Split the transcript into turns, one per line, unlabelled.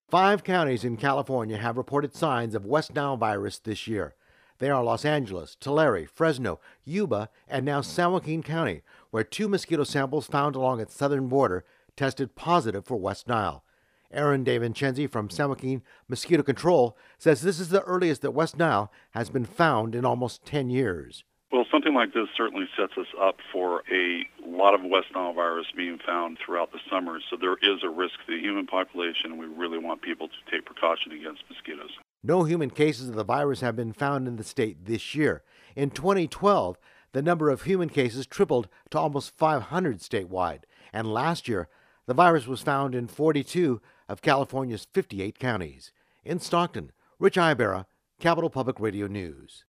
5 counties in California have reported signs of West Nile virus this year. They are Los Angeles, Tulare, Fresno, Yuba, and now San Joaquin County, where 2 mosquito samples found along its southern border tested positive for West Nile. Aaron DeVincenzi from San Joaquin Mosquito Control says this is the earliest that West Nile has been found in almost 10 years.
Well, something like this certainly sets us up for a lot of West Nile virus being found throughout the summer. So there is a risk to the human population, and we really want people to take precaution against mosquitoes.
No human cases of the virus have been found in the state this year. In 2012, the number of human cases tripled to almost 500 statewide. And last year, the virus was found in 42 of California's 58 counties. In Stockton, Rich Ibarra, Capital Public Radio News.